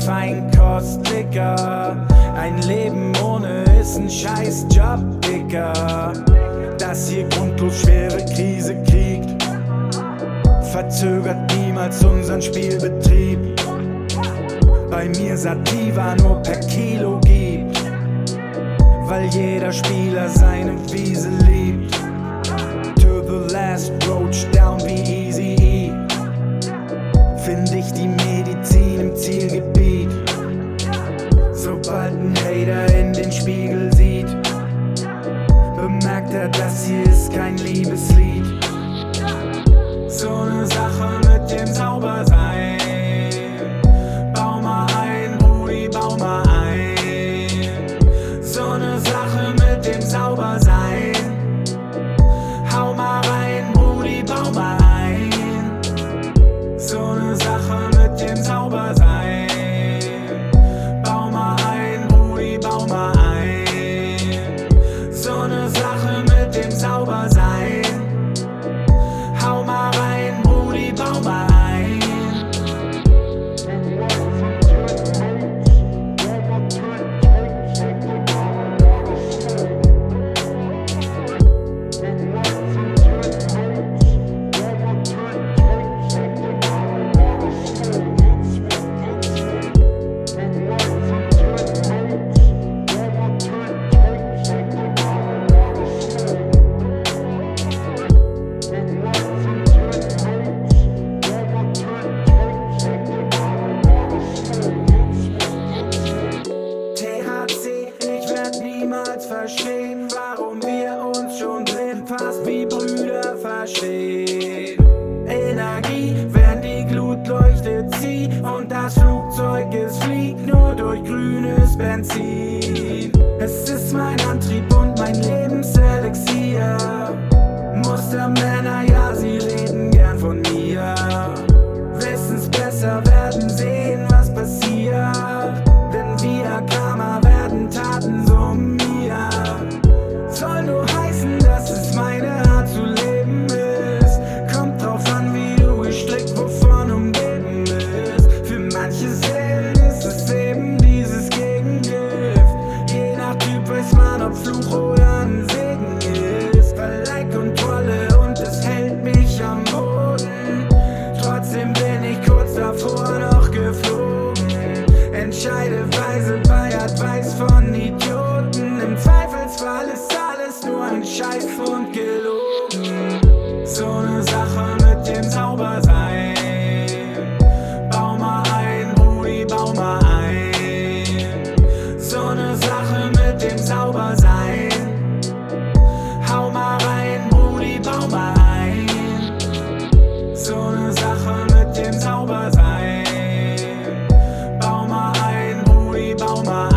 Feinkost-Licker. Ein Leben ohne ist ein Scheißjob, Dicker. Das hier grundlos schwere Krise kriegt, verzögert niemals unseren Spielbetrieb. Bei mir Sativa nur per Kilo gibt, weil jeder Spieler seine Wiese liebt. To the last roach down wie Eazy-E, find ich die Medizin im Zielgebiet. Sobald ein Hater in den Spiegel sieht, bemerkt er, das hier ist kein Liebeslied. So ne Sache mit dem Saubersein. Bau mal ein, Brudi, bau mal ein. So ne Sache mit dem Saubersein. Hau mal rein, Brudi, bau mal ein. So ne Sache mit dem Saubersein. Bau mal ein, Brudi, bau mal ein. So ne Sache mit dem Saubersein. Hau mal rein, Brudi, bau mal ein. Verstehen, warum wir uns schon blind fast wie Brüder verstehen. Energie, wenn die Glut leuchtet, zieh und das Flugzeug, es fliegt nur durch grünes Benzin. Es ist mein Antrieb und mein Lebenselixier. Mustermänner, ja, sie reden gern von mir. Wissen's besser, werden sehen, was passiert. Denn wieder Karma werden Taten so mir. Soll nur heißen, dass es meine Art zu leben ist. Kommt drauf an, wie du gestrickt, wovon umgeben bist. Für manche Seelen ist es eben dieses Gegengift. Je nach Typ weiß man, ob Fluch oder ein Segen ist. Verleih Kontrolle und es hält mich am Boden. Trotzdem bin ich kurz davor noch geflogen. Entscheide weise bei Advice von Idioten. Im Zweifelsfall ist alles nur ein Scheiß und gelogen. So ne Sache mit dem Saubersein. Bau mal ein, Brudi, bau mal ein. So ne Sache mit dem Saubersein. Hau mal rein, Brudi, bau mal ein. So ne Sache mit dem Saubersein. Bau mal ein, Brudi, bau mal ein.